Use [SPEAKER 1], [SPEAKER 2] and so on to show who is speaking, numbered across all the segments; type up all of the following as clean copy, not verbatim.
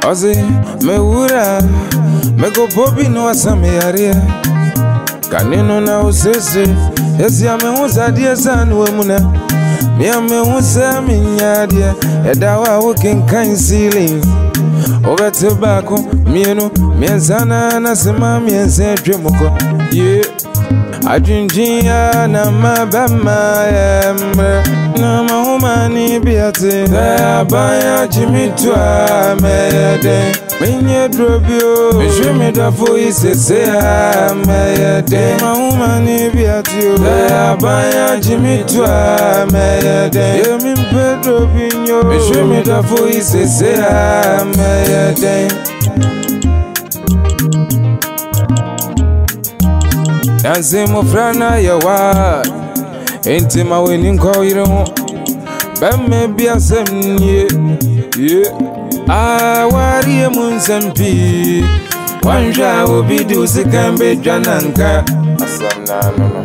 [SPEAKER 1] Ozi me wura me go bobi no asame yare kanino na usese esi ame husadi sanu emuna me ame husa minyade edawa woken kan ceiling obete bako mienu miensana na sema miense twemoko ye ajinjia na mabama emre na mahumani biate abaya jimitwa meyede menye drobio mishumi dafo isese meyede mahumani biate abaya jimitwa meyede yemimpe drobinyo mishumi dafo isese meyede Yanze mufrana yawa enti maweni nko yiro bemme biasem ye awari munsempi wanja obidi usikambe jananka asamna no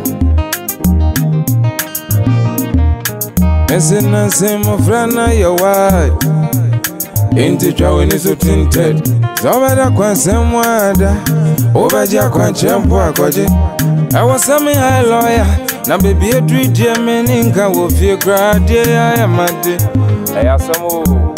[SPEAKER 1] mesena se mufrana yawa enti chaweni so tinted zawada kwa semwada obaja kwa chempo akoje I was a high lawyer, now baby a dream Germany can wo feel grad, I am a day. I have some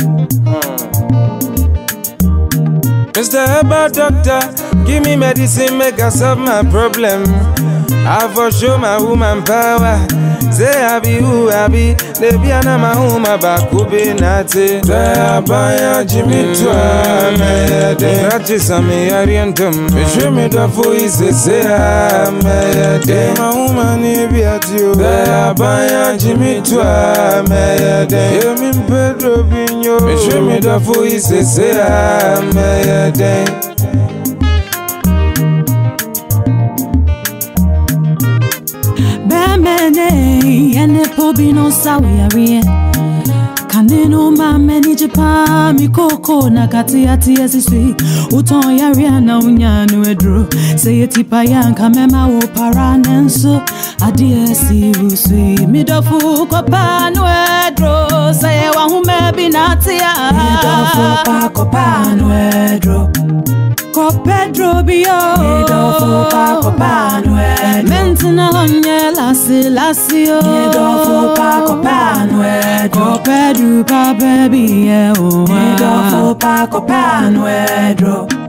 [SPEAKER 1] Mr. Herbert Doctor, give me medicine, make us solve my problem. I for sure my woman power. Say I be who I be, they be an my home back who be natty. Say buy Jimmy Twa, me practice a me ariantum. Show me the voice, say I'm my woman be at you. Say buy Jimmy Twa, me mean Pedro Bino. Show me the voice, say I'm my
[SPEAKER 2] Yene pobi no sawi ariye kaneno ma meni jipa mi koko na kati ati esisi uton yaria na unyanu edro say tipa yanka mema wo paranenso adie si rusui midofu ko panu edro say wa hume binatia midofu pa ko panu edro ko Pedro bio midofu pa ko panu edro mentina onye lasio midofu pa ko panu edro ko Pedro pa baby midofu pa ko panu edro